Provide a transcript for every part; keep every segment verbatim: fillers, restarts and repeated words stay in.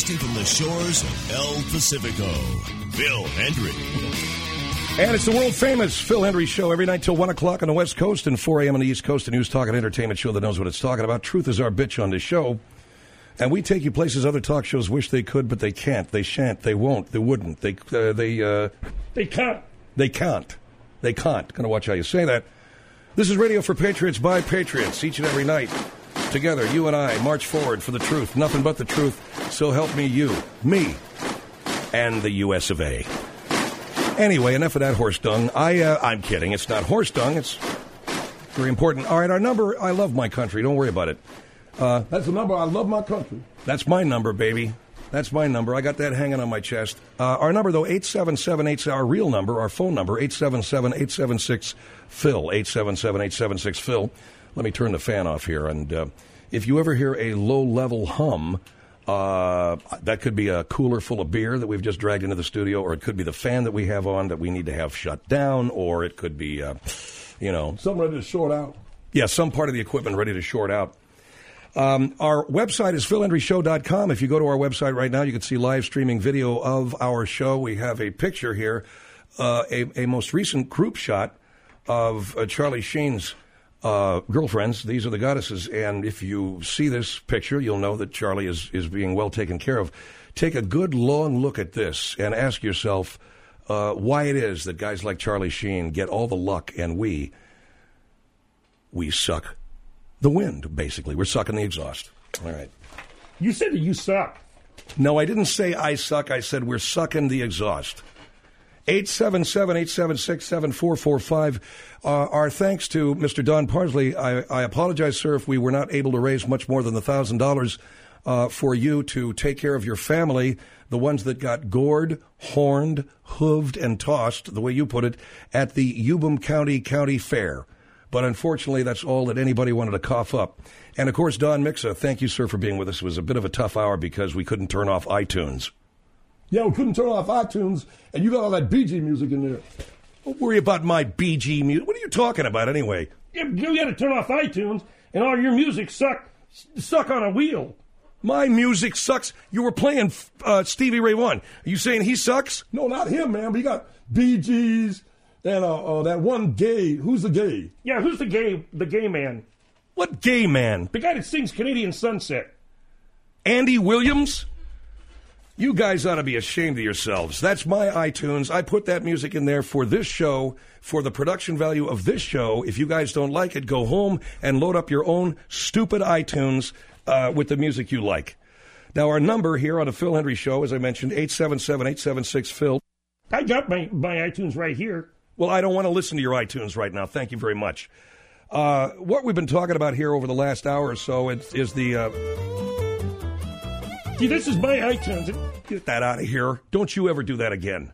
Broadcasting from the shores of El Pacifico, Phil Hendrie. And it's the world-famous Phil Hendrie Show every night till one o'clock on the West Coast and four a.m. on the East Coast, a news, talk, and entertainment show that knows what it's talking about. Truth is our bitch on this show. And we take you places other talk shows wish they could, but they can't. They shan't. They won't. They wouldn't. They, uh, they, uh... They can't. They can't. They can't. Going to watch how you say that. This is Radio for Patriots by Patriots. Each and every night, together, you and I march forward for the truth. Nothing but the truth. So help me you. Me. And the U S of A. Anyway, enough of that horse dung. I, uh, I'm kidding. It's not horse dung. It's very important. All right, our number, I love my country. Don't worry about it. Uh, That's the number. I love my country. That's my number, baby. That's my number. I got that hanging on my chest. Uh, our number, though, eight seven seven eight, our real number, our phone number, eight seven seven, eight seven six, Phil, eight seven seven, eight seven six, Phil. Let me turn the fan off here. And uh, if you ever hear a low-level hum, uh, that could be a cooler full of beer that we've just dragged into the studio, or it could be the fan that we have on that we need to have shut down, or it could be, uh, you know... Something ready to short out. Yeah, some part of the equipment ready to short out. Um, our website is phil hendrie show dot com. If you go to our website right now, you can see live streaming video of our show. We have a picture here, uh, a, a most recent group shot of uh, Charlie Sheen's uh, girlfriends. These are the goddesses. And if you see this picture, you'll know that Charlie is, is being well taken care of. Take a good long look at this and ask yourself uh, why it is that guys like Charlie Sheen get all the luck and we, we suck. The wind, basically. We're sucking the exhaust. All right. You said that you suck. No, I didn't say I suck. I said we're sucking the exhaust. eight seven seven, eight seven six, seven four four five. Uh, our thanks to Mister Don Parsley. I, I apologize, sir, if we were not able to raise much more than one thousand dollars uh, for you to take care of your family, the ones that got gored, horned, hooved, and tossed, the way you put it, at the Yubum County County Fair. But unfortunately, that's all that anybody wanted to cough up. And, of course, Don Mixa, thank you, sir, for being with us. It was a bit of a tough hour because we couldn't turn off iTunes. Yeah, we couldn't turn off iTunes, and you got all that Bee Gee music in there. Don't worry about my Bee Gee music. What are you talking about anyway? Yeah, you got to turn off iTunes, and all your music suck, suck on a wheel. My music sucks. You were playing uh, Stevie Ray Vaughan. Are you saying he sucks? No, not him, man. But you got Bee Gees. Then uh, uh, that one gay, who's the gay? Yeah, who's the gay, the gay man? What gay man? The guy that sings Canadian Sunset. Andy Williams? You guys ought to be ashamed of yourselves. That's my iTunes. I put that music in there for this show, for the production value of this show. If you guys don't like it, go home and load up your own stupid iTunes uh, with the music you like. Now, our number here on the Phil Hendrie Show, as I mentioned, eight seven seven, eight seven six, Phil. I got my, my iTunes right here. Well, I don't want to listen to your iTunes right now. Thank you very much. Uh, what we've been talking about here over the last hour or so is, is the... Uh... See, this is my iTunes. Get that out of here. Don't you ever do that again.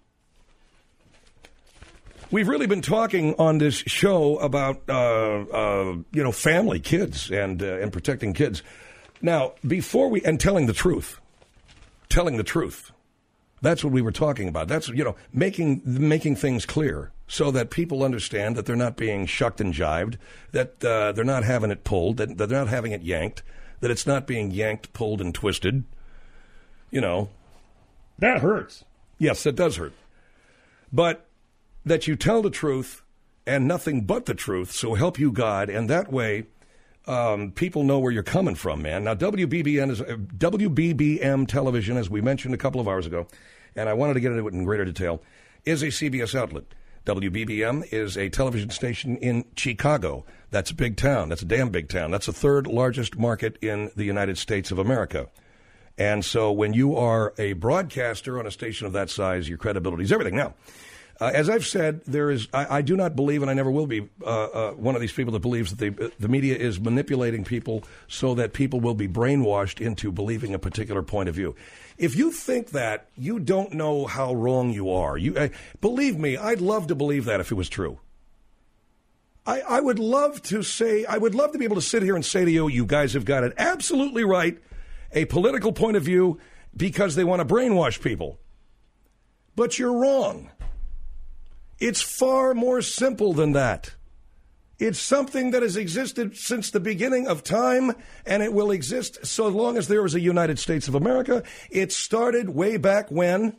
We've really been talking on this show about, uh, uh, you know, family, kids, and uh, and protecting kids. Now, before we... And telling the truth. Telling the truth. That's what we were talking about. That's, you know, making making things clear so that people understand that they're not being shucked and jived, that uh, they're not having it pulled, that they're not having it yanked, that it's not being yanked, pulled, and twisted. You know. That hurts. Yes, that does hurt. But that you tell the truth and nothing but the truth, so help you God, and that way um, people know where you're coming from, man. Now, W B B M is uh, W B B M television, as we mentioned a couple of hours ago, and I wanted to get into it in greater detail, is a C B S outlet. W B B M is a television station in Chicago. That's a big town. That's a damn big town. That's the third largest market in the United States of America. And so when you are a broadcaster on a station of that size, your credibility is everything. Now, uh, as I've said, there is I, I do not believe, and I never will be, uh, uh, one of these people that believes that the, the media is manipulating people so that people will be brainwashed into believing a particular point of view. If you think that, you don't know how wrong you are. You uh, believe me, I'd love to believe that if it was true. I, I would love to say, I would love to be able to sit here and say to you, you guys have got it absolutely right, a political point of view, because they want to brainwash people. But you're wrong. It's far more simple than that. It's something that has existed since the beginning of time, and it will exist so long as there is a United States of America. It started way back when,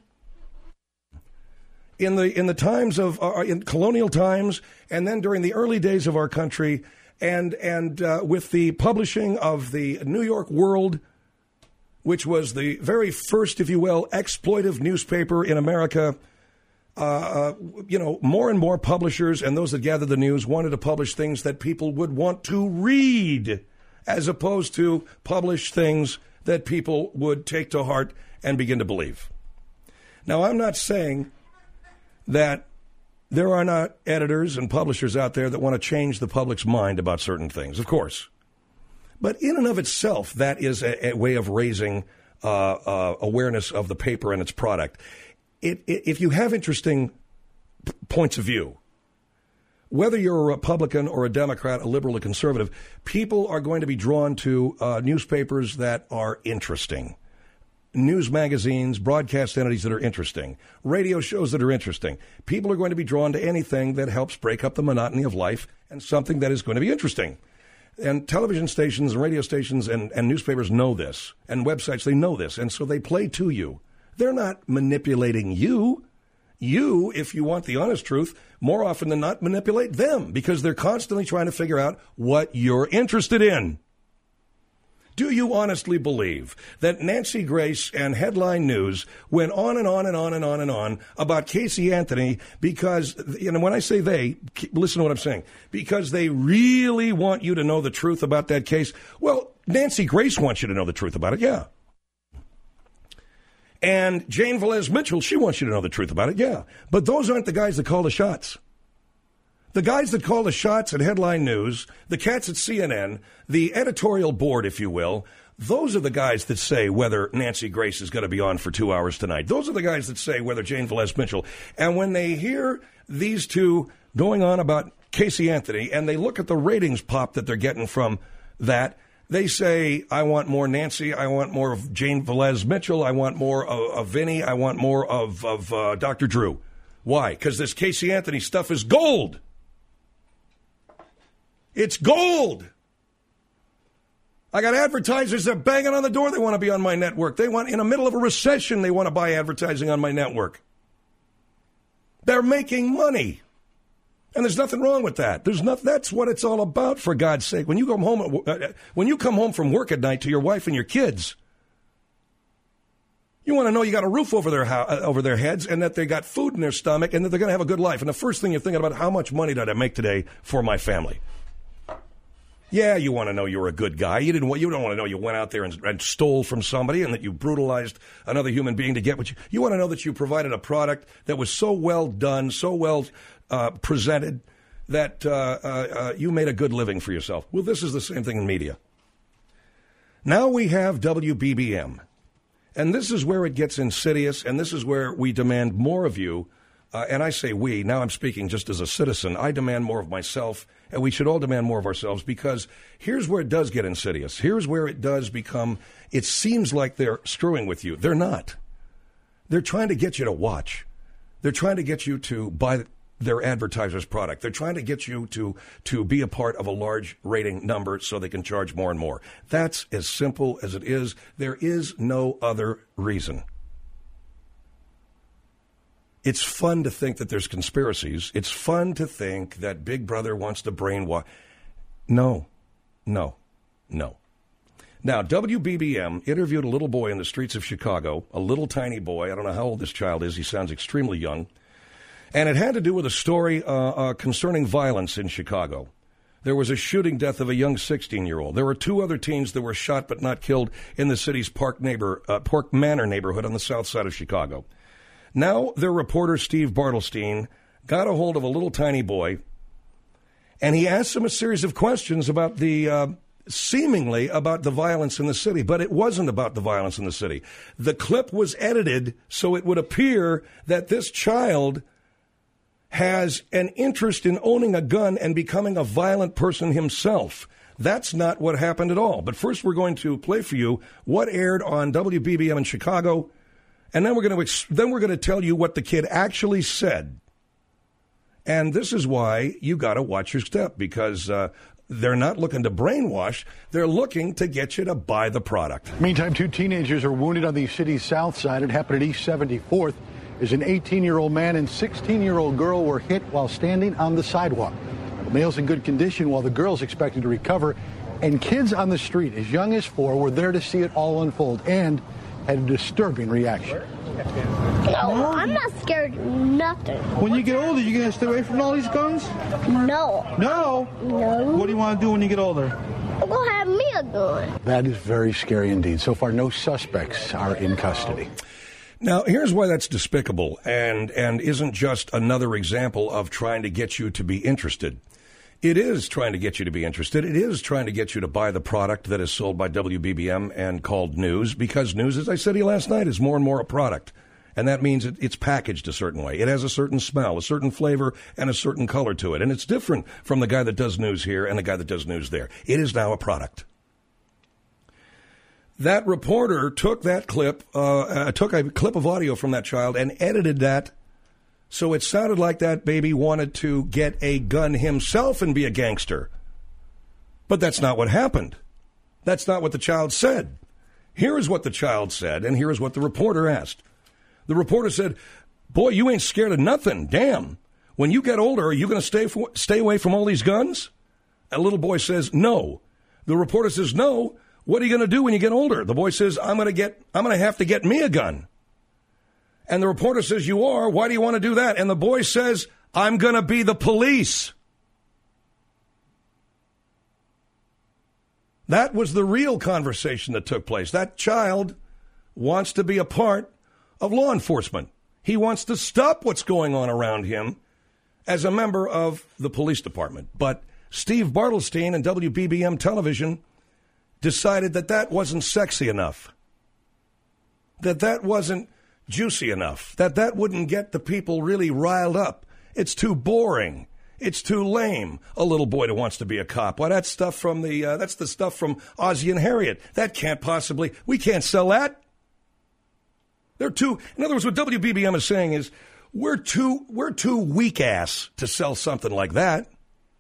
in the in the times of uh, in colonial times, and then during the early days of our country, and and uh, with the publishing of the New York World, which was the very first, if you will, exploitive newspaper in America. Uh, you know, more and more publishers and those that gather the news wanted to publish things that people would want to read, as opposed to publish things that people would take to heart and begin to believe. Now, I'm not saying that there are not editors and publishers out there that want to change the public's mind about certain things, of course. But in and of itself, that is a, a way of raising uh, uh, awareness of the paper and its product. It, it, if you have interesting p- points of view, whether you're a Republican or a Democrat, a liberal or conservative, people are going to be drawn to uh, newspapers that are interesting, news magazines, broadcast entities that are interesting, radio shows that are interesting. People are going to be drawn to anything that helps break up the monotony of life and something that is going to be interesting. And television stations and radio stations and, and newspapers know this, and websites, they know this, and so they play to you. They're not manipulating you. You, if you want the honest truth, more often than not manipulate them because they're constantly trying to figure out what you're interested in. Do you honestly believe that Nancy Grace and Headline News went on and on and on and on and on about Casey Anthony because, you know, when I say they, listen to what I'm saying, because they really want you to know the truth about that case? Well, Nancy Grace wants you to know the truth about it, yeah. And Jane Velez Mitchell, she wants you to know the truth about it, yeah. But those aren't the guys that call the shots. The guys that call the shots at Headline News, the cats at C N N, the editorial board, if you will, those are the guys that say whether Nancy Grace is going to be on for two hours tonight. Those are the guys that say whether Jane Velez Mitchell. And when they hear these two going on about Casey Anthony and they look at the ratings pop that they're getting from that, they say, I want more Nancy, I want more of Jane Velez Mitchell, I want more of, of Vinny, I want more of, of uh, Doctor Drew. Why? Because this Casey Anthony stuff is gold. It's gold. I got advertisers that are banging on the door. They want to be on my network. They want, in the middle of a recession, they want to buy advertising on my network. They're making money. And there's nothing wrong with that. There's not, that's what it's all about, for God's sake. When you come home, uh, when you come home from work at night to your wife and your kids, you want to know you got a roof over their ho- uh, over their heads, and that they got food in their stomach, and that they're going to have a good life. And the first thing you're thinking about, how much money did I make today for my family? Yeah, you want to know you're a good guy. You didn't. You don't want to know you went out there and, and stole from somebody, and that you brutalized another human being to get what you. You want to know that you provided a product that was so well done, so well uh, presented, that uh, uh, uh, you made a good living for yourself. Well, this is the same thing in media. Now we have W B B M, and this is where it gets insidious, and this is where we demand more of you. Uh, and I say we, now I'm speaking just as a citizen. I demand more of myself, and we should all demand more of ourselves, because here's where it does get insidious. Here's where it does become, it seems like they're screwing with you. They're not. They're trying to get you to watch. They're trying to get you to buy their advertiser's product. They're trying to get you to, to be a part of a large rating number so they can charge more and more. That's as simple as it is. There is no other reason. It's fun to think that there's conspiracies. It's fun to think that Big Brother wants to brainwash. No, no, no. Now, W B B M interviewed a little boy in the streets of Chicago, a little tiny boy. I don't know how old this child is. He sounds extremely young. And it had to do with a story uh, uh, concerning violence in Chicago. There was a shooting death of a young sixteen-year-old. There were two other teens that were shot but not killed in the city's Park, neighbor, uh, Park Manor neighborhood on the south side of Chicago. Now, their reporter, Steve Bartelstein, got a hold of a little tiny boy, and he asked him a series of questions about the, uh, seemingly about the violence in the city, but it wasn't about the violence in the city. The clip was edited so it would appear that this child has an interest in owning a gun and becoming a violent person himself. That's not what happened at all. But first, we're going to play for you what aired on W B B M in Chicago. And then we're going to then we're going to tell you what the kid actually said, And this is why you got to watch your step, because uh, they're not looking to brainwash. They're looking to get you to buy the product. Meantime, two teenagers are wounded on the city's south side. It happened at East seventy-fourth. As an eighteen-year-old man and sixteen-year-old girl were hit while standing on the sidewalk. The male's in good condition while the girl's expected to recover. And kids on the street as young as four were there to see it all unfold and had a disturbing reaction. No, I'm not scared of nothing. When you get older, you going to stay away from all these guns? No. No? No. What do you want to do when you get older? I'm going to have me a gun. That is very scary indeed. So far, no suspects are in custody. Now, here's why that's despicable and, and isn't just another example of trying to get you to be interested. It is trying to get you to be interested. It is trying to get you to buy the product that is sold by W B B M and called news, because news, as I said to you last night, is more and more a product. And that means it, it's packaged a certain way. It has a certain smell, a certain flavor, and a certain color to it. And it's different from the guy that does news here and the guy that does news there. It is now a product. That reporter took that clip, uh, uh, took a clip of audio from that child and edited that so it sounded like that baby wanted to get a gun himself and be a gangster. But that's not what happened. That's not what the child said. Here is what the child said, and here is what the reporter asked. The reporter said, "Boy, you ain't scared of nothing. Damn. When you get older, are you going to stay for, stay away from all these guns?" A little boy says, "No." The reporter says, "No. What are you going to do when you get older?" The boy says, I'm going to get, I'm going to have to get me a gun." And the reporter says, "You are? Why do you want to do that?" And the boy says, "I'm going to be the police." That was the real conversation that took place. That child wants to be a part of law enforcement. He wants to stop what's going on around him as a member of the police department. But Steve Bartelstein and W B B M Television decided that that wasn't sexy enough, that that wasn't juicy enough, that that wouldn't get the people really riled up. It's too boring. It's too lame. A little boy that wants to be a cop. Why, that's stuff from the, uh, that's the stuff from Ozzie and Harriet. That can't possibly, we can't sell that. They're too, in other words, what W B B M is saying is, we're too, we're too weak ass to sell something like that.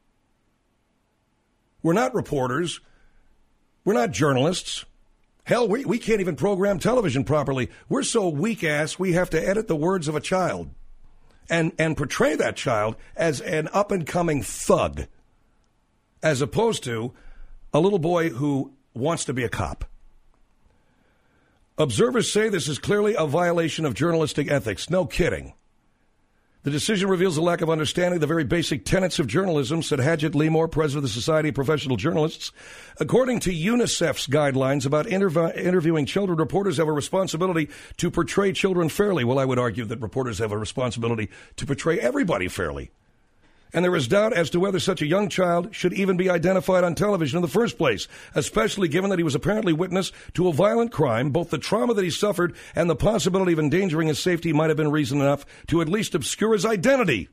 We're not reporters. We're not journalists. Hell, we, we can't even program television properly. We're so weak-ass, we have to edit the words of a child and, and portray that child as an up-and-coming thug, as opposed to a little boy who wants to be a cop. Observers say this is clearly a violation of journalistic ethics. No kidding. The decision reveals a lack of understanding of the very basic tenets of journalism, said Hadget Leemore, president of the Society of Professional Journalists. According to UNICEF's guidelines about interv- interviewing children, reporters have a responsibility to portray children fairly. Well, I would argue that reporters have a responsibility to portray everybody fairly. And there is doubt as to whether such a young child should even be identified on television in the first place, especially given that he was apparently witness to a violent crime. Both the trauma that he suffered and the possibility of endangering his safety might have been reason enough to at least obscure his identity.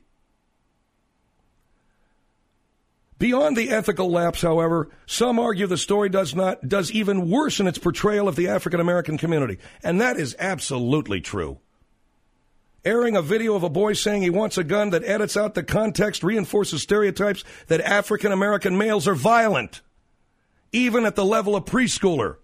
Beyond the ethical lapse, however, some argue the story does not does even worse in its portrayal of the African American community, and that is absolutely true. Airing a video of a boy saying he wants a gun that edits out the context reinforces stereotypes that African American males are violent, even at the level of preschooler.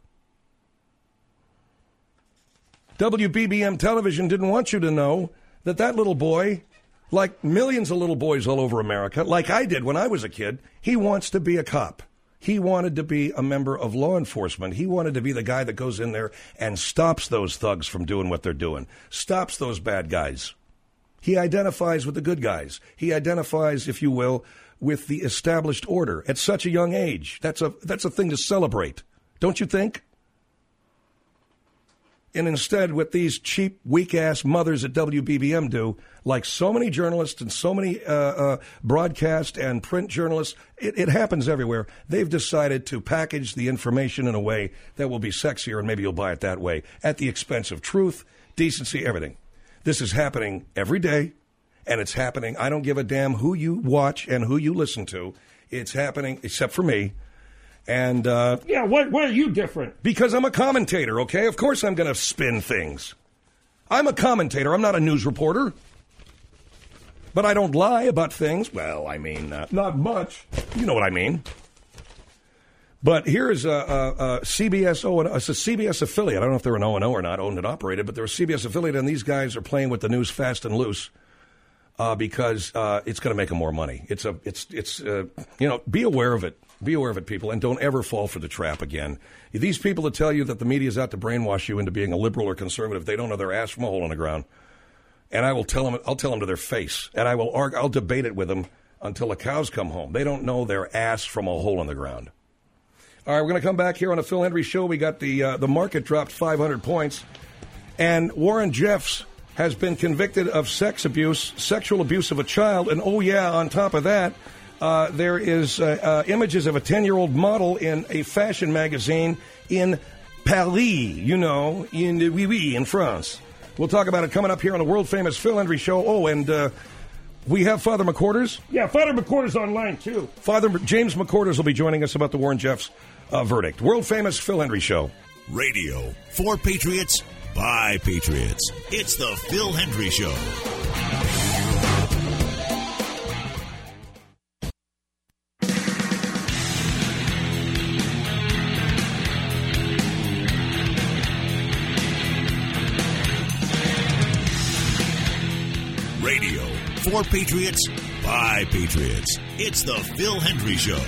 W B B M Television didn't want you to know that that little boy, like millions of little boys all over America, like I did when I was a kid, he wants to be a cop. He wanted to be a member of law enforcement. He wanted to be the guy that goes in there and stops those thugs from doing what they're doing, stops those bad guys. He identifies with the good guys. He identifies, if you will, with the established order at such a young age. That's a that's a thing to celebrate, don't you think? And instead, what these cheap, weak-ass mothers at W B B M do, like so many journalists and so many uh, uh, broadcast and print journalists, it, it happens everywhere. They've decided to package the information in a way that will be sexier, and maybe you'll buy it that way, at the expense of truth, decency, everything. This is happening every day, and it's happening. I don't give a damn who you watch and who you listen to. It's happening, except for me. And uh, yeah, what, what are you different? Because I'm a commentator, okay? Of course I'm going to spin things. I'm a commentator. I'm not a news reporter. But I don't lie about things. Well, I mean... Uh, Not much. You know what I mean. But here is a, a, a C B S, oh, it's a C B S affiliate. I don't know if they're an O and O or not, owned and operated, but they're a C B S affiliate, and these guys are playing with the news fast and loose uh, because uh, it's going to make them more money. It's a, it's, it's, uh, you know, be aware of it. Be aware of it, people, and don't ever fall for the trap again. These people that tell you that the media is out to brainwash you into being a liberal or conservative, they don't know their ass from a hole in the ground. And I will tell them, I'll tell them to their face, and I will argue, I'll debate it with them until the cows come home. They don't know their ass from a hole in the ground. All right, we're going to come back here on the Phil Hendrie Show. We got the uh, the market dropped five hundred points, and Warren Jeffs has been convicted of sex abuse, sexual abuse of a child, and oh yeah, on top of that, uh, there is uh, uh, images of a ten-year-old model in a fashion magazine in Paris, you know, in the oui oui in France. We'll talk about it coming up here on the world famous Phil Hendrie Show. Oh, and uh, we have Father McQuarters. Yeah, Father McQuarters online too. Father James McQuarters will be joining us about the Warren Jeffs uh, verdict. World famous Phil Hendrie Show. Radio for Patriots by Patriots. It's the Phil Hendrie Show. Radio for Patriots by Patriots. It's the Phil Hendrie Show.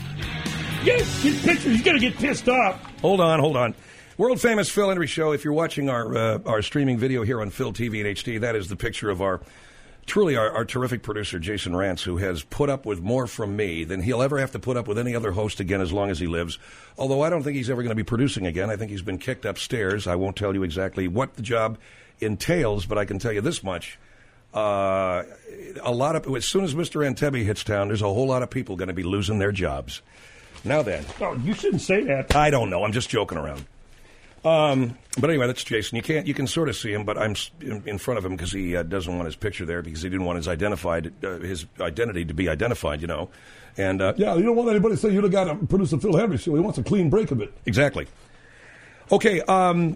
Yes, get pictures. You got to get pissed off. Hold on, hold on. World famous Phil Hendrie Show. If you're watching our uh, our streaming video here on Phil T V and H D, that is the picture of our truly our, our terrific producer Jason Rantz, who has put up with more from me than he'll ever have to put up with any other host again as long as he lives. Although I don't think he's ever going to be producing again. I think he's been kicked upstairs. I won't tell you exactly what the job entails, but I can tell you this much. Uh, a lot of as soon as Mister Antebbe hits town, there's a whole lot of people going to be losing their jobs. Now then, oh, you shouldn't say that. I don't know. I'm just joking around. Um, but anyway, that's Jason. You can't. You can sort of see him, but I'm in, in front of him because he uh, doesn't want his picture there because he didn't want his identified uh, his identity to be identified. You know, and uh, yeah, you don't want anybody to say you're the guy that produced the Phil Hendrie Show. He wants a clean break of it. Exactly. Okay. Um,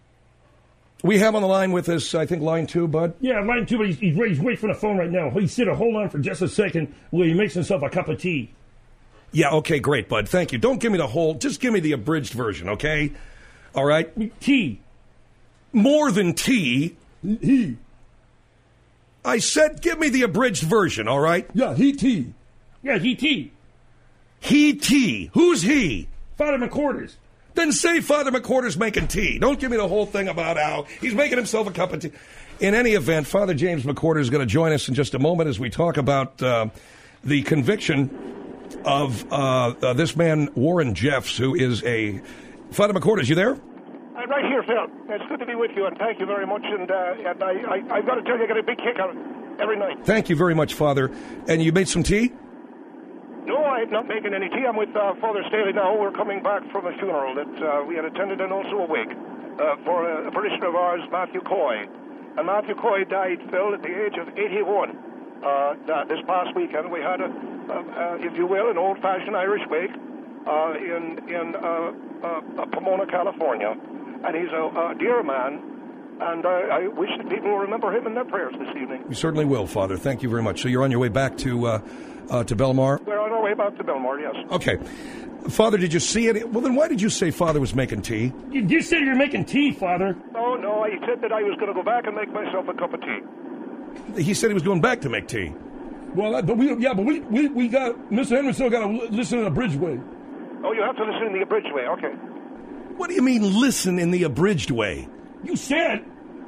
we have on the line with us, I think, line two, Bud. Yeah, line two, but he's, he's, he's waiting for the phone right now. He's sitting. Hold on for just a second while he makes himself a cup of tea. Yeah, okay, great, Bud. Thank you. Don't give me the whole, just give me the abridged version, okay? All right? Tea. More than tea. He. I said give me the abridged version, all right? Yeah, he tea. Yeah, he tea. He tea. Who's he? Father McQuarters. Then say Father McQuarters making tea. Don't give me the whole thing about how he's making himself a cup of tea. In any event, Father James McQuarters is going to join us in just a moment as we talk about uh, the conviction of uh, uh, this man, Warren Jeffs, who is a... Father McQuarters, you there? I'm right here, Phil. It's good to be with you, and thank you very much. And, uh, and I, I, I've got to tell you, I get a big kick out of it every night. Thank you very much, Father. And you made some tea? No, I'm not making any tea. I'm with uh, Father Staley now. We're coming back from a funeral that uh, we had attended and also a wake uh, for a, a parishioner of ours, Matthew Coy. And Matthew Coy died, Phil, at the age of eighty-one. Uh, this past weekend, we had a, uh, uh, if you will, an old-fashioned Irish wake uh, in in uh, uh, Pomona, California, and he's a, a dear man, and uh, I wish that people will remember him in their prayers this evening. We certainly will, Father. Thank you very much. So you're on your way back to uh, uh, to Belmar? We're on our way back to Belmar, yes. Okay. Father, did you see it? Well, then why did you say Father was making tea? You, you said you're making tea, Father. No, no, I said that I was going to go back and make myself a cup of tea. He said he was going back to make tea. Well, but we, yeah, but we, we, we got, Mister Henry still got to listen in the abridged way. Oh, you have to listen in the abridged way, okay. What do you mean, listen in the abridged way? You said.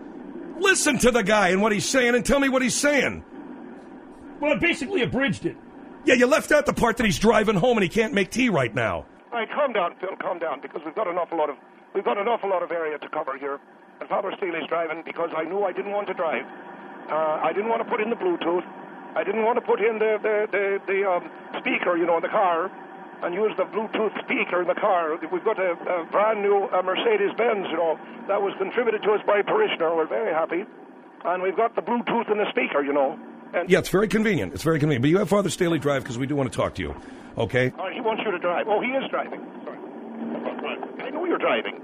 Listen to the guy and what he's saying and tell me what he's saying. Well, I basically abridged it. Yeah, you left out the part that he's driving home and he can't make tea right now. All right, calm down, Phil, calm down, because we've got an awful lot of, we've got an awful lot of area to cover here. And Father Steely's driving because I knew I didn't want to drive. Uh, I didn't want to put in the Bluetooth. I didn't want to put in the the the, the um, speaker, you know, in the car, and use the Bluetooth speaker in the car. We've got a, a brand new uh, Mercedes-Benz, you know, that was contributed to us by a parishioner. We're very happy, and we've got the Bluetooth in the speaker, you know. And yeah, it's very convenient. It's very convenient. But you have Father Staley drive because we do want to talk to you. Okay. Uh, he wants you to drive. Oh, he is driving. Sorry. I know you're driving.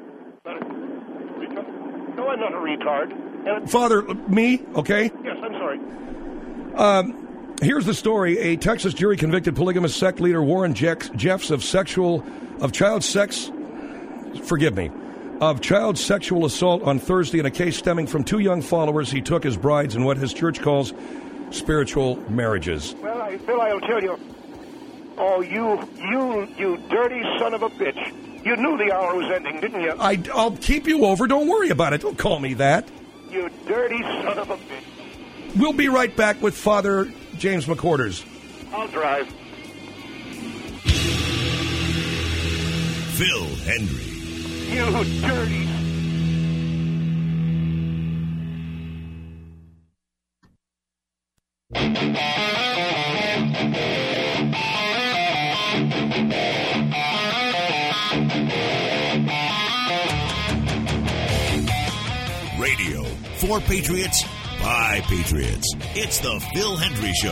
No, I'm not a retard. And Father, me, okay? Yes, I'm sorry. Um, here's the story. A Texas jury convicted polygamous sect leader Warren Jex- Jeffs of sexual, of child sex, forgive me, of child sexual assault on Thursday in a case stemming from two young followers he took as brides in what his church calls spiritual marriages. Well, I, Phil, I'll tell you. Oh, you, you, you dirty son of a bitch. You knew the hour was ending, didn't you? I, I'll keep you over. Don't worry about it. Don't call me that. You dirty son of a bitch. We'll be right back with Father James McQuarters. I'll drive. Phil Hendrie. You dirty... Radio for Patriots by Patriots. It's the Phil Hendrie Show.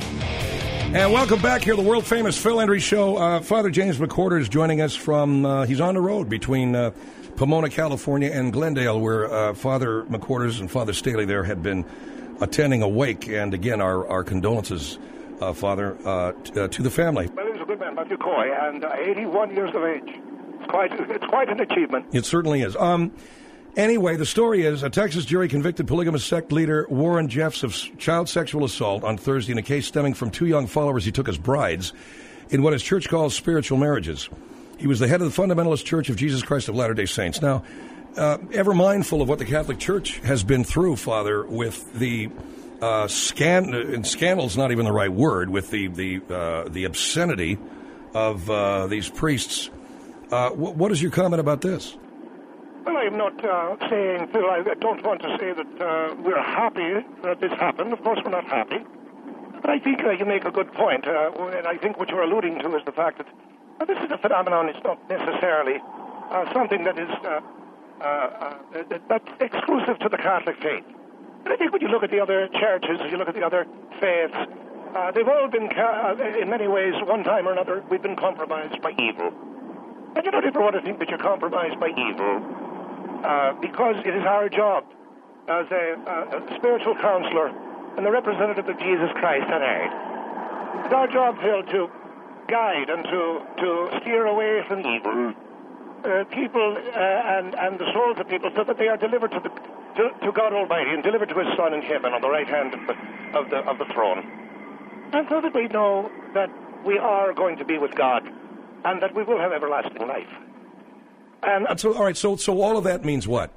And welcome back here, the world-famous Phil Hendrie Show. Uh, Father James McQuarters is joining us from, uh, he's on the road between uh, Pomona, California, and Glendale, where uh, Father McQuarters and Father Staley there had been attending a wake. And again, our, our condolences, uh, Father, uh, t- uh, to the family. Well, he was a good man, Matthew Coy, and uh, eighty-one years of age. It's quite, it's quite an achievement. It certainly is. Um, anyway, the story is a Texas jury convicted polygamous sect leader Warren Jeffs of child sexual assault on Thursday in a case stemming from two young followers he took as brides in what his church calls spiritual marriages. He was the head of the Fundamentalist Church of Jesus Christ of Latter-day Saints. Now, uh, ever mindful of what the Catholic Church has been through, Father, with the uh, scan and scandal's not even the right word, with the the uh, the obscenity of uh, these priests. Uh, wh- what is your comment about this? Well, I'm not uh, saying, Phil, I don't want to say that uh, we're happy that this happened. Of course, we're not happy. But I think uh, you make a good point. Uh, and I think what you're alluding to is the fact that uh, this is a phenomenon. It's not necessarily uh, something that is uh, uh, uh, that, that's exclusive to the Catholic faith. And I think when you look at the other churches, you look at the other faiths, uh, they've all been, ca- uh, in many ways, one time or another, we've been compromised by evil. And you don't ever want to think that you're compromised by evil, uh, because it is our job as a, uh, a spiritual counselor and the representative of Jesus Christ on earth. It's our job, Phil, to guide and to, to steer away from evil uh, people uh, and, and the souls of people so that they are delivered to, the, to, to God Almighty and delivered to His Son in heaven on the right hand of the, of the, of the throne. And so that we know that we are going to be with God and that we will have everlasting life. And uh, so, all right, so so all of that means what?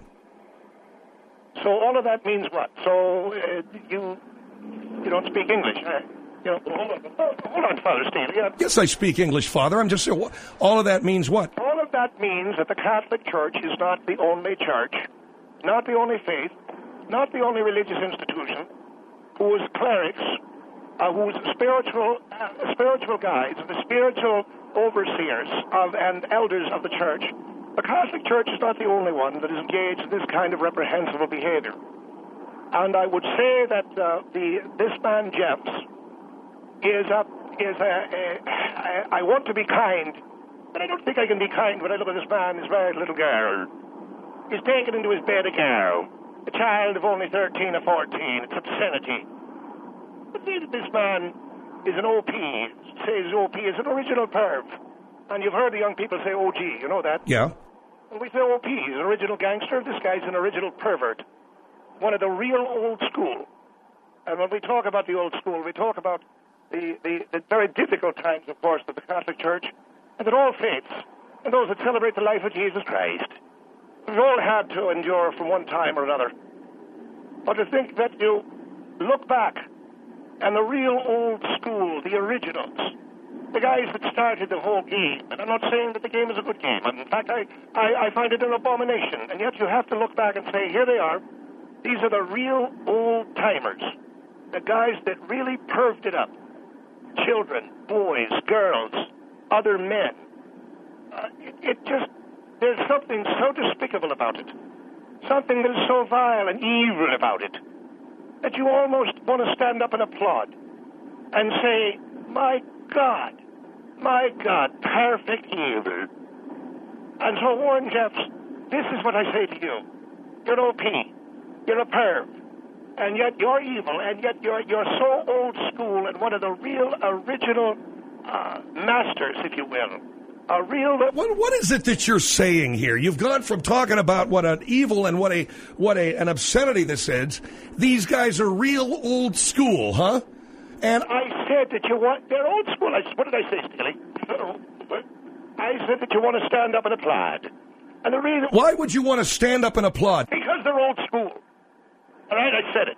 So all of that means what? So uh, you you don't speak English, huh? You know, hold on, hold on, Father Staley. Uh, yes, I speak English, Father. I'm just saying, all of that means what? All of that means that the Catholic Church is not the only church, not the only faith, not the only religious institution whose clerics, uh, whose spiritual uh, spiritual guides, the spiritual overseers of and elders of the church. The Catholic Church is not the only one that is engaged in this kind of reprehensible behavior. And I would say that uh, the this man Jeffs is a is a, a, a I want to be kind, but I don't think I can be kind when I look at this man, his married little girl. He's taken into his bed a girl, a child of only thirteen or fourteen. It's obscenity. But see that this man is an O P, says O P is an original perv. And you've heard the young people say O G, you know that? Yeah. And we say O P, he's an original gangster. This guy's an original pervert. One of the real old school. And when we talk about the old school, we talk about the, the, the very difficult times, of course, that the Catholic Church and that all faiths and those that celebrate the life of Jesus Christ, we've all had to endure from one time or another. But to think that you look back and the real old school, the originals, the guys that started the whole game, and I'm not saying that the game is a good game, and in fact, I, I, I find it an abomination, and yet you have to look back and say, here they are, these are the real old-timers, the guys that really perved it up, children, boys, girls, other men. Uh, it, it just, there's something so despicable about it, something that is so vile and evil about it, that you almost want to stand up and applaud and say, my God, my God, perfect evil. And so, Warren Jeffs, this is what I say to you. You're an O P. You're a perv. Uh, and yet you're evil, and yet you're you're so old school and one of the real original uh, masters, if you will. A real. What what is it that you're saying here? You've gone from talking about what an evil and what a what a an obscenity this is. These guys are real old school, huh? And I said that you want. They're old school. I, what did I say, Steely? I said that you want to stand up and applaud. And the reason. Why would you want to stand up and applaud? Because they're old school. All right, I said it.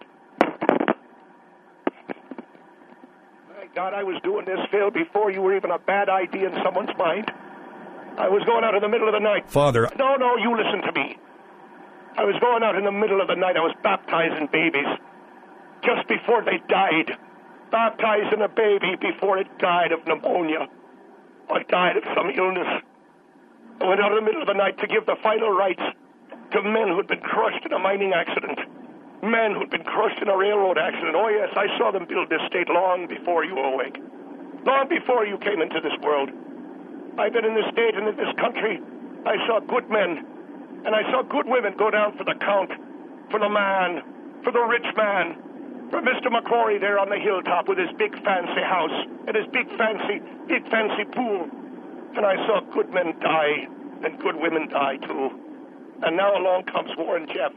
My God, I was doing this, Phil, before you were even a bad idea in someone's mind. I was going out in the middle of the night. Father. No, no, you listen to me. I was going out in the middle of the night. I was baptizing babies just before they died. Baptizing a baby before it died of pneumonia or died of some illness. I went out in the middle of the night to give the final rites to men who'd been crushed in a mining accident. Men who'd been crushed in a railroad accident. Oh, yes, I saw them build this state long before you were awake. Long before you came into this world. I've been in this state and in this country. I saw good men, and I saw good women go down for the count, for the man, for the rich man, for Mister McCrory there on the hilltop with his big fancy house and his big fancy, big fancy pool. And I saw good men die, and good women die too. And now along comes Warren Jeffs,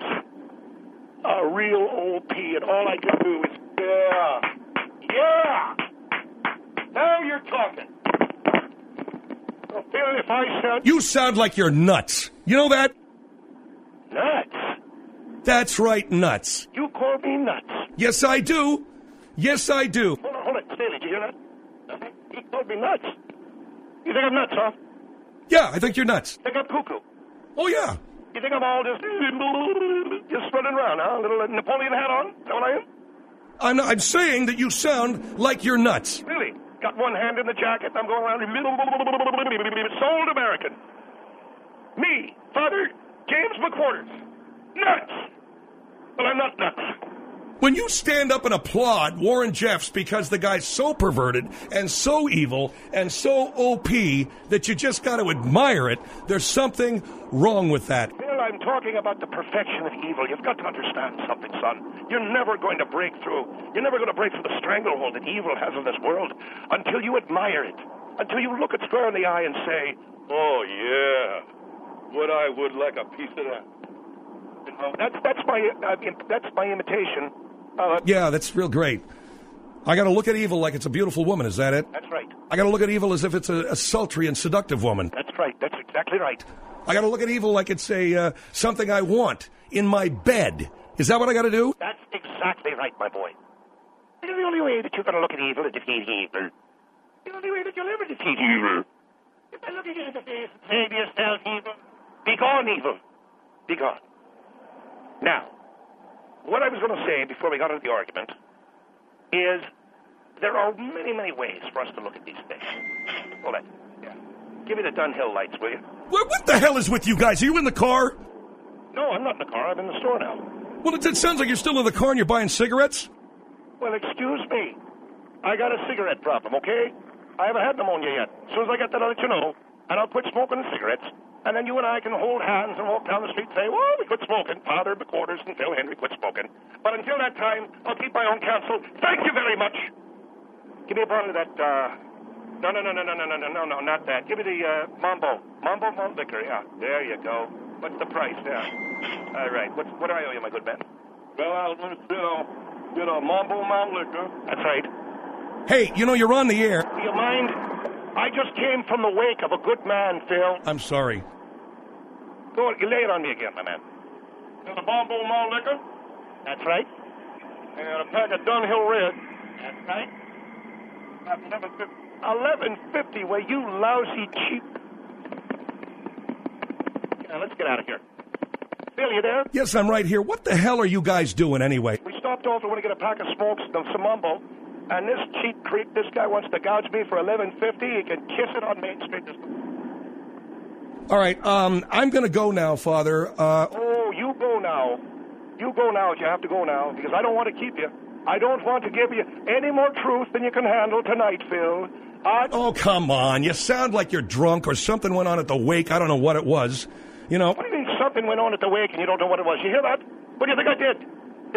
a real O P, and all I can do is, yeah, yeah. Now you're talking. Well, Phil, if I sound... You sound like you're nuts. You know that? Nuts? That's right, nuts. You call me nuts? Yes, I do. Yes, I do. Hold on, hold on. Staley, did you hear that? He called me nuts. You think I'm nuts, huh? Yeah, I think you're nuts. Think I'm cuckoo? Oh, yeah. You think I'm all just... just running around, huh? A little Napoleon hat on? Is that what I am? I'm, I'm saying that you sound like you're nuts. Really? Got one hand in the jacket, and I'm going around... Sold American. Me, Father James McQuarters. Nuts! Well, I'm not nuts. When you stand up and applaud Warren Jeffs because the guy's so perverted and so evil and so O P that you just got to admire it, there's something wrong with that. Bill, I'm talking about the perfection of evil. You've got to understand something, son. You're never going to break through. You're never going to break through the stranglehold that evil has in this world until you admire it, until you look it square in the eye and say, oh, yeah, would I would like a piece of that. You know, that's, that's, my, I mean, that's my imitation. Uh, yeah, that's real great. I got to look at evil like it's a beautiful woman. Is that it? That's right. I got to look at evil as if it's a, a sultry and seductive woman. That's right. That's exactly right. I got to look at evil like it's a uh, something I want in my bed. Is that what I got to do? That's exactly right, my boy. The only way that you're going to look at evil and defeat evil, the only way that you'll ever defeat evil, is by looking at the face and saying to yourself, evil, be gone, evil, be gone. Now, what I was going to say before we got into the argument is there are many, many ways for us to look at these things. Hold on. Yeah. Give me the Dunhill lights, will you? What, what the hell is with you guys? Are you in the car? No, I'm not in the car. I'm in the store now. Well, it, it sounds like you're still in the car and you're buying cigarettes. Well, excuse me. I got a cigarette problem, okay? I haven't had pneumonia yet. As soon as I get that, I'll let you know. And I'll quit smoking cigarettes. And then you and I can hold hands and walk down the street and say, well, we quit smoking. Father McQuarters and Phil Hendry quit smoking. But until that time, I'll keep my own counsel. Thank you very much. Give me a bottle of that, uh... No, no, no, no, no, no, no, no, no, no, not that. Give me the, uh, Mambo. Mambo malt liquor, yeah. There you go. What's the price, yeah? All right. What's, what do I owe you, my good man? Well, I'll just, you know, get a Mambo malt liquor. That's right. Hey, you know, you're on the air. Do you mind? I just came from the wake of a good man, Phil. I'm sorry. Go on, you lay it on me again, my man. Got a Mambo malt liquor? That's right. And a pack of Dunhill Red. That's right. eleven fifty. eleven fifty, well, you lousy cheap. Yeah, let's get out of here. Phil, you there? Yes, I'm right here. What the hell are you guys doing anyway? We stopped off to want to get a pack of smokes and some Mambo. And this cheap creep, this guy wants to gouge me for eleven fifty. He can kiss it on Main Street. All right, um, I'm going to go now, Father. Uh, oh, you go now. You go now. You have to go now because I don't want to keep you. I don't want to give you any more truth than you can handle tonight, Phil. I... Oh, come on. You sound like you're drunk or something went on at the wake. I don't know what it was. You know. What do you mean something went on at the wake and you don't know what it was? You hear that? What do you think I did?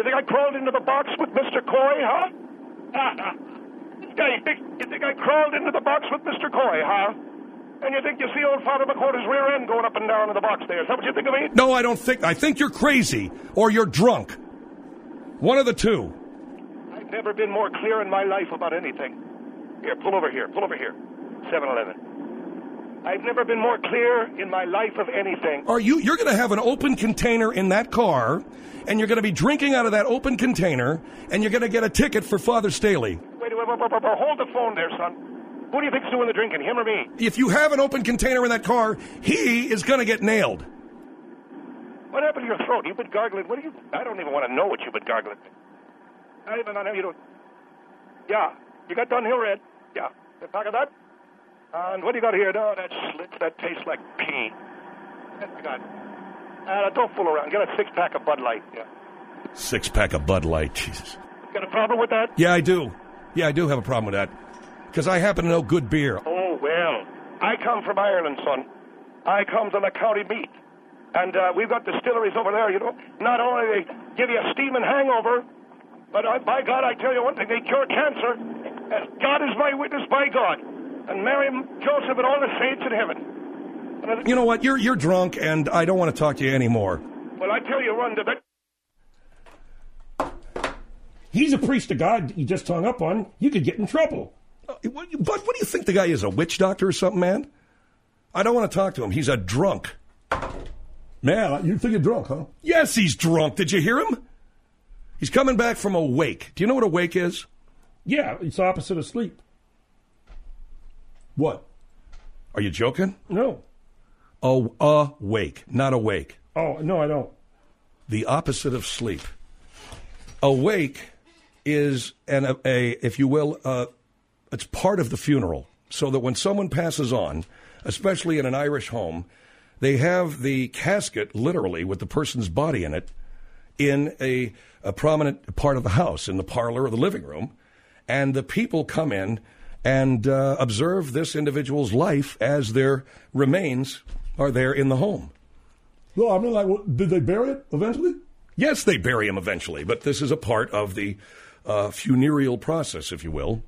You think I crawled into the box with Mister Coy, huh? Yeah, you think, you think I crawled into the box with Mister Coy, huh? And you think you see old Father McWhorter's rear end going up and down in the box there. Is that what you think of me? No, I don't think. I think you're crazy or you're drunk. One of the two. I've never been more clear in my life about anything. Here, pull over here. Pull over here. seven eleven. I've never been more clear in my life of anything. Are you? You're going to have an open container in that car, and you're going to be drinking out of that open container, and you're going to get a ticket for Father Staley. Wait, wait, wait, wait, wait, wait. Hold the phone there, son. Who do you think's doing the drinking, him or me? If you have an open container in that car, he is going to get nailed. What happened to your throat? You've been gargling. What do you... I don't even want to know what you've been gargling. I even know you don't... Yeah. You got Dunhill Red. Yeah. A pack of that? And what do you got here? No, that slits. That tastes like pee. What you got? Uh, don't fool around. Get a six-pack of Bud Light. Yeah. Six-pack of Bud Light. Jesus. Got a problem with that? Yeah, I do. Yeah, I do have a problem with that. Because I happen to know good beer. Oh, well. I come from Ireland, son. I come to the county meat. And uh, we've got distilleries over there, you know. Not only they give you a steaming hangover, but uh, by God, I tell you one thing, they cure cancer. As God is my witness, by God. And Mary, Joseph, and all the saints in heaven. And you know what? You're you're drunk, and I don't want to talk to you anymore. Well, I tell you, run to that. He's a priest of God you just hung up on. You could get in trouble. Uh, what, but what do you think the guy is, a witch doctor or something, man? I don't want to talk to him. He's a drunk. Man, you think you're drunk, huh? Yes, he's drunk. Did you hear him? He's coming back from a wake. Do you know what a wake is? Yeah, it's opposite of sleep. What? Are you joking? No. Oh, a wake, not awake. Oh, no, I don't. The opposite of sleep. Awake is, an, a, a, if you will, uh, it's part of the funeral. So that when someone passes on, especially in an Irish home, they have the casket, literally, with the person's body in it, in a, a prominent part of the house, in the parlor or the living room. And the people come in and uh, observe this individual's life as their remains are there in the home. Well, I mean, like, what, did they bury it eventually? Yes, they bury him eventually, but this is a part of the uh, funereal process, if you will.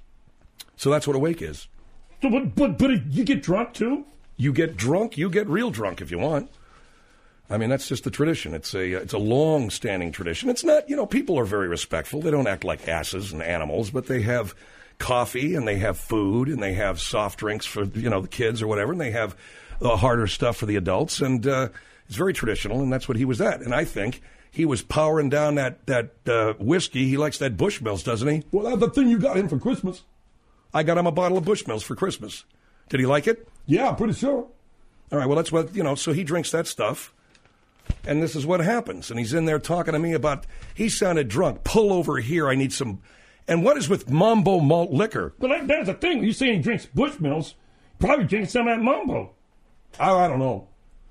So that's what a wake is. So, but, but, but you get drunk, too? You get drunk, you get real drunk if you want. I mean, that's just the tradition. It's a it's a long-standing tradition. It's not, you know, people are very respectful. They don't act like asses and animals, but they have coffee and they have food and they have soft drinks for, you know, the kids or whatever, and they have the harder stuff for the adults. And uh, it's very traditional, and that's what he was at. And I think he was powering down that, that uh, whiskey. He likes that Bushmills, doesn't he? Well, that's the thing you got him for Christmas. I got him a bottle of Bushmills for Christmas. Did he like it? Yeah, I'm pretty sure. All right, well, that's what, you know, so he drinks that stuff, and this is what happens. And he's in there talking to me about, he sounded drunk. Pull over here, I need some, and what is with Mambo malt liquor? Well, that, that's the thing. You saying he drinks Bushmills, probably drinking some of that Mambo. I, I don't know.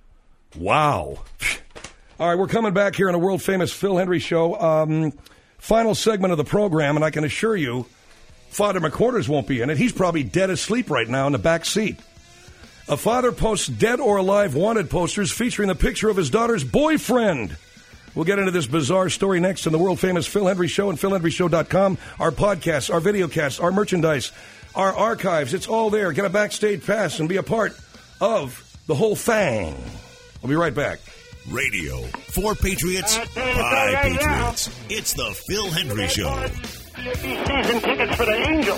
Wow. All right, we're coming back here on a world-famous Phil Hendrie show. Um, final segment of the program, and I can assure you, Father McWhorters won't be in it. He's probably dead asleep right now in the back seat. A father posts dead or alive wanted posters featuring the picture of his daughter's boyfriend. We'll get into this bizarre story next on the world-famous Phil Hendrie Show and phil hendrie show dot com. Our podcasts, our videocasts, our merchandise, our archives, it's all there. Get a backstage pass and be a part of the whole thing. We'll be right back. Radio for Patriots by Patriots. It's the Phil Hendrie Show. Season tickets for the Angels.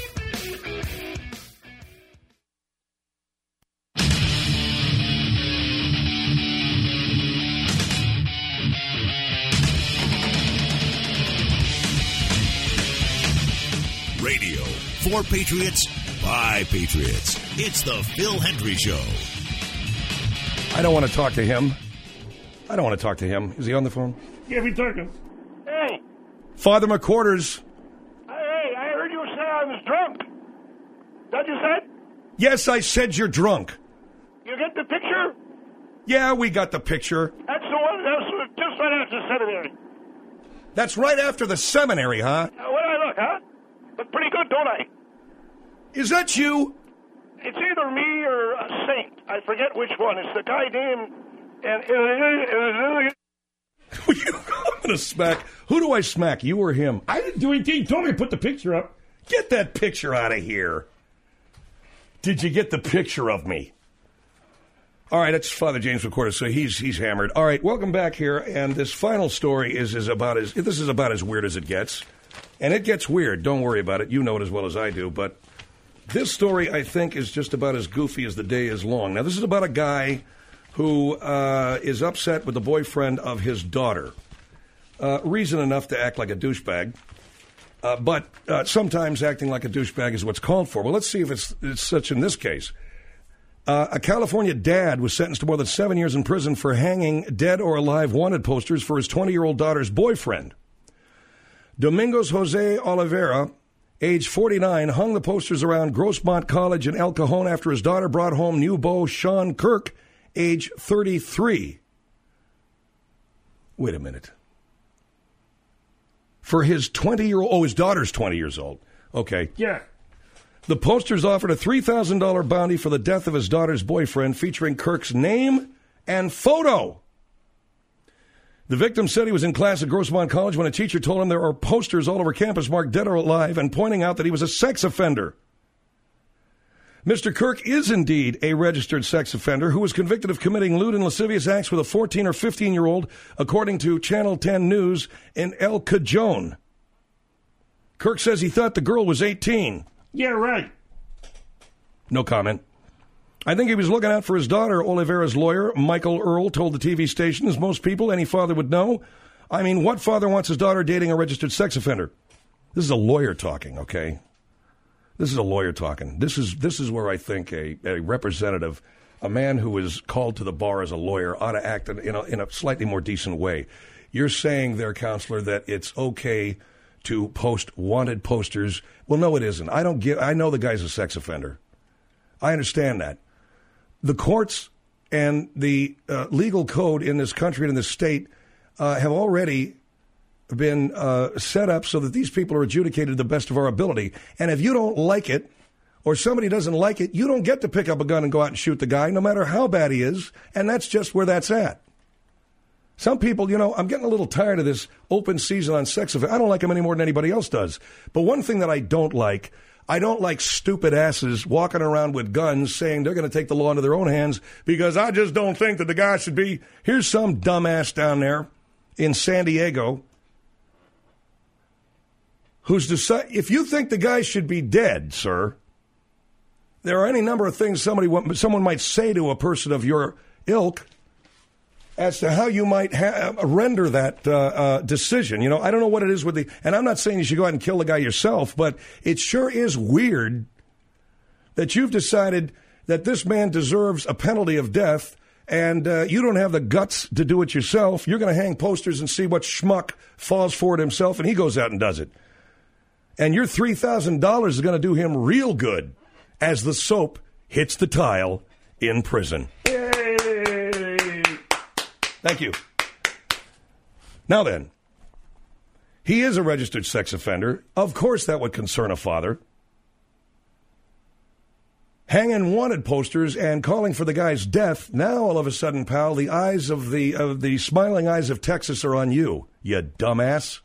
Radio for Patriots by Patriots. It's the Phil Hendrie Show. I don't want to talk to him. I don't want to talk to him. Is he on the phone? Yeah, we talking. Hey. Father McWhorters. Hey, I heard you say I was drunk. That you said? Yes, I said you're drunk. You get the picture? Yeah, we got the picture. That's the one. That's just right after seminary. That's right after the seminary, huh? Uh, when I look, huh? Look pretty good, don't I? Is that you? It's either me or a saint. I forget which one. It's the guy named... And, going to smack. Who do I smack, you or him? I didn't do anything. You told me to put the picture up. Get that picture out of here. Did you get the picture of me? All right, that's Father James McCord, so he's he's hammered. All right, welcome back here, and this final story is, is about as this is about as weird as it gets. And it gets weird, don't worry about it. You know it as well as I do, but this story, I think, is just about as goofy as the day is long. Now, this is about a guy who uh, is upset with the boyfriend of his daughter. Uh, reason enough to act like a douchebag. Uh, but uh, sometimes acting like a douchebag is what's called for. Well, let's see if it's, it's such in this case. Uh, a California dad was sentenced to more than seven years in prison for hanging dead or alive wanted posters for his twenty-year-old daughter's boyfriend. Domingos Jose Oliveira, age forty-nine, hung the posters around Grossmont College in El Cajon after his daughter brought home new beau Sean Kirk, age thirty-three. Wait a minute. For his twenty-year-old, oh, his daughter's twenty years old. Okay. Yeah. The posters offered a three thousand dollars bounty for the death of his daughter's boyfriend, featuring Kirk's name and photo. The victim said he was in class at Grossmont College when a teacher told him there are posters all over campus marked dead or alive and pointing out that he was a sex offender. Mister Kirk is indeed a registered sex offender who was convicted of committing lewd and lascivious acts with a fourteen or fifteen-year-old, according to Channel ten News in El Cajon. Kirk says he thought the girl was eighteen. Yeah, right. No comment. I think he was looking out for his daughter, Oliveira's lawyer, Michael Earl, told the T V station, as most people, any father would know. I mean, what father wants his daughter dating a registered sex offender? This is a lawyer talking, okay? This is a lawyer talking. This is this is where I think a, a representative, a man who is called to the bar as a lawyer, ought to act in, in, a, in a slightly more decent way. You're saying there, counselor, that it's okay to post wanted posters. Well, no, it isn't. I don't give. I know the guy's a sex offender. I understand that. The courts and the uh, legal code in this country and in this state uh, have already been uh, set up so that these people are adjudicated to the best of our ability. And if you don't like it, or somebody doesn't like it, you don't get to pick up a gun and go out and shoot the guy, no matter how bad he is. And that's just where that's at. Some people, you know, I'm getting a little tired of this open season on sex offenders. I don't like them any more than anybody else does. But one thing that I don't like, I don't like stupid asses walking around with guns saying they're going to take the law into their own hands because I just don't think that the guy should be. Here's some dumbass down there in San Diego who's decided, if you think the guy should be dead, sir, there are any number of things somebody someone might say to a person of your ilk as to how you might ha- render that uh, uh, decision. You know, I don't know what it is with the, and I'm not saying you should go out and kill the guy yourself, but it sure is weird that you've decided that this man deserves a penalty of death and uh, you don't have the guts to do it yourself. You're going to hang posters and see what schmuck falls for it himself, and he goes out and does it. And your three thousand dollars is going to do him real good as the soap hits the tile in prison. Thank you. Now then, he is a registered sex offender. Of course that would concern a father. Hanging wanted posters and calling for the guy's death. Now, all of a sudden, pal, the eyes of the of the smiling eyes of Texas are on you, you dumbass.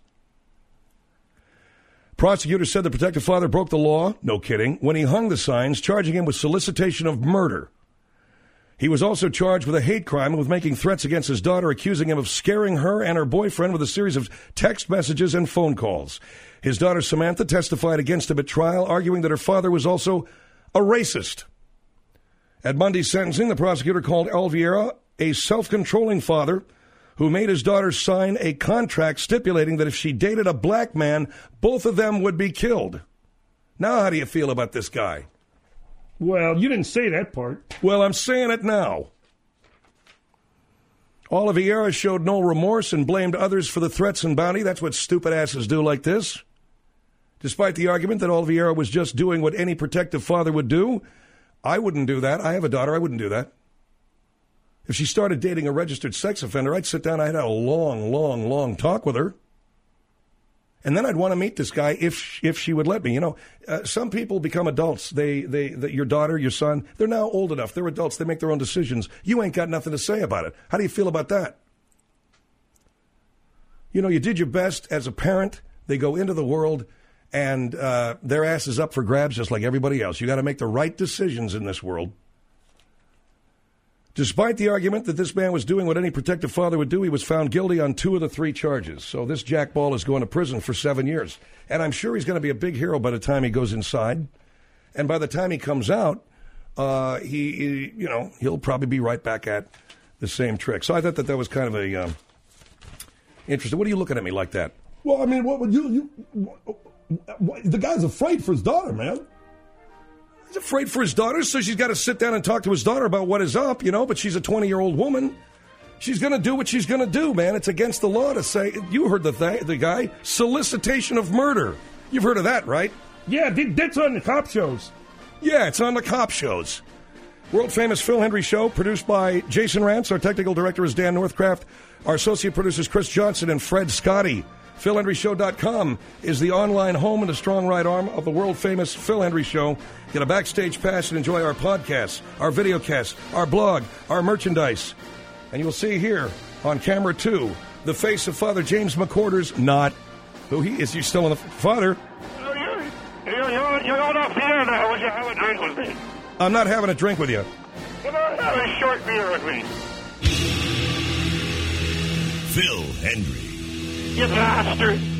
Prosecutors said the protective father broke the law, no kidding, when he hung the signs, charging him with solicitation of murder. He was also charged with a hate crime and with making threats against his daughter, accusing him of scaring her and her boyfriend with a series of text messages and phone calls. His daughter, Samantha, testified against him at trial, arguing that her father was also a racist. At Monday's sentencing, the prosecutor called Oliveira a self-controlling father who made his daughter sign a contract stipulating that if she dated a black man, both of them would be killed. Now, how do you feel about this guy? Well, you didn't say that part. Well, I'm saying it now. Oliveira showed no remorse and blamed others for the threats and bounty. That's what stupid asses do like this. Despite the argument that Oliveira was just doing what any protective father would do, I wouldn't do that. I have a daughter. I wouldn't do that. If she started dating a registered sex offender, I'd sit down. I'd have a long, long, long talk with her. And then I'd want to meet this guy if if she would let me. You know, uh, some people become adults. They, they, they, your daughter, your son, they're now old enough. They're adults. They make their own decisions. You ain't got nothing to say about it. How do you feel about that? You know, you did your best as a parent. They go into the world, and uh, their ass is up for grabs just like everybody else. You got to make the right decisions in this world. Despite the argument that this man was doing what any protective father would do, he was found guilty on two of the three charges. So this jackball is going to prison for seven years. And I'm sure he's going to be a big hero by the time he goes inside. And by the time he comes out, uh, he, he, you know, he'll probably be right back at the same trick. So I thought that that was kind of a um, interesting. What are you looking at me like that? Well, I mean, what would you, you what, what, the guy's afraid for his daughter, man. He's afraid for his daughter, so she's got to sit down and talk to his daughter about what is up, you know, but she's a twenty-year-old woman. She's going to do what she's going to do, man. It's against the law to say, you heard the th- the guy, solicitation of murder. You've heard of that, right? Yeah, that's on the cop shows. Yeah, it's on the cop shows. World-famous Phil Hendry Show, produced by Jason Rance. Our technical director is Dan Northcraft. Our associate producers, Chris Johnson and Fred Scotty. Phil Hendry Show dot com is the online home and the strong right arm of the world-famous Phil Hendry Show. Get a backstage pass and enjoy our podcasts, our videocasts, our blog, our merchandise. And you will see here on camera two, the face of Father James McCorders, not who he is. He's still in the Father. You're, you're, you're, you're off the air now. Would you have a drink with me? I'm not having a drink with you. Come on, have a short beer with me. Phil Hendry. You bastard.